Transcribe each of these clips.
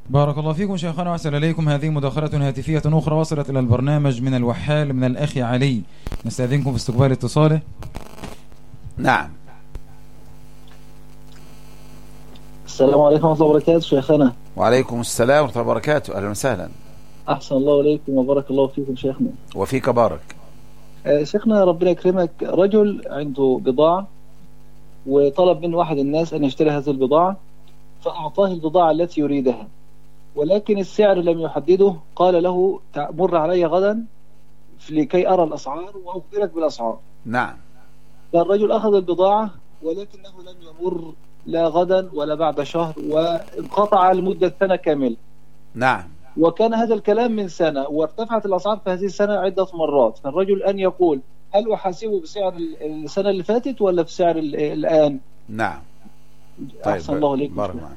بارك الله فيكم شيخنا وأحسن إليكم. هذه مداخلة هاتفية أخرى وصلت إلى البرنامج من الوحال من الأخ علي، نستأذنكم في استقبال اتصاله. نعم. السلام عليكم ورحمة الله وبركاته شيخنا. وعليكم السلام ورحمة الله وبركاته، أهلا وسهلا. أحسن الله إليكم وبارك الله فيكم شيخنا. وفيك بارك. شيخنا ربنا يكرمك، رجل عنده بضاعة وطلب من واحد الناس أن يشتري هذه البضاعة، فأعطاه البضاعة التي يريدها، ولكن السعر لم يحدده. قال له مر علي غدا لكي أرى الأسعار وأخبرك بالأسعار. نعم. فالرجل أخذ البضاعة ولكنه لم يمر لا غدا ولا بعد شهر، وانقطع لمدة سنة كاملة. نعم. وكان هذا الكلام من سنة، وارتفعت الأسعار في هذه السنة عدة مرات. فالرجل أن يقول هل أحاسبه بسعر السنة اللي فاتت ولا في سعر الآن؟ نعم. طيب، أحسن الله عليك.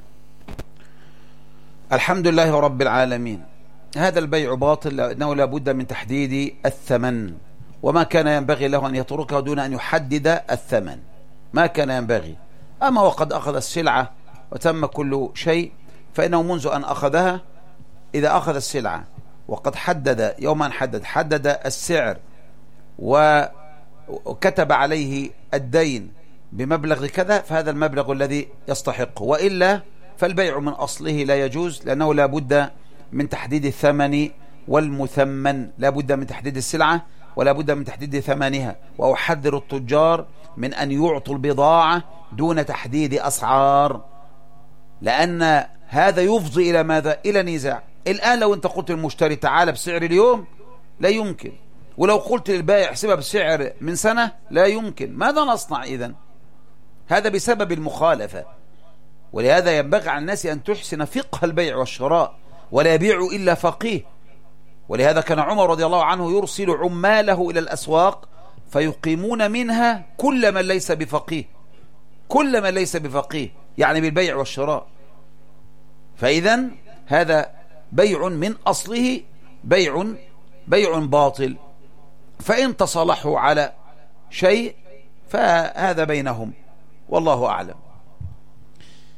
الحمد لله رب العالمين. هذا البيع باطل لأنه لا بد من تحديد الثمن، وما كان ينبغي له أن يتركه دون أن يحدد الثمن، ما كان ينبغي. أما وقد أخذ السلعة وتم كل شيء فإنه منذ أن أخذها، إذا أخذ السلعة وقد حدد يوما حدد السعر وكتب عليه الدين بمبلغ كذا، فهذا المبلغ الذي يستحقه، وإلا فالبيع من أصله لا يجوز، لأنه لا بد من تحديد الثمن والمثمن، لا بد من تحديد السلعة ولا بد من تحديد ثمنها. وأحذر التجار من أن يعطوا البضاعة دون تحديد أسعار، لأن هذا يفضي إلى ماذا؟ إلى نزاع. الآن لو أنت قلت للمشتري تعال بسعر اليوم لا يمكن، ولو قلت للبائع احسبها بسعر من سنة لا يمكن. ماذا نصنع إذن؟ هذا بسبب المخالفة. ولهذا ينبغي على الناس أن تحسن فقه البيع والشراء، ولا يبيع إلا فقيه. ولهذا كان عمر رضي الله عنه يرسل عماله إلى الأسواق فيقيمون منها كل من ليس بفقيه، كل من ليس بفقيه يعني بالبيع والشراء. فإذن هذا بيع من أصله بيع باطل. فإن تصالحوا على شيء فهذا بينهم، والله أعلم.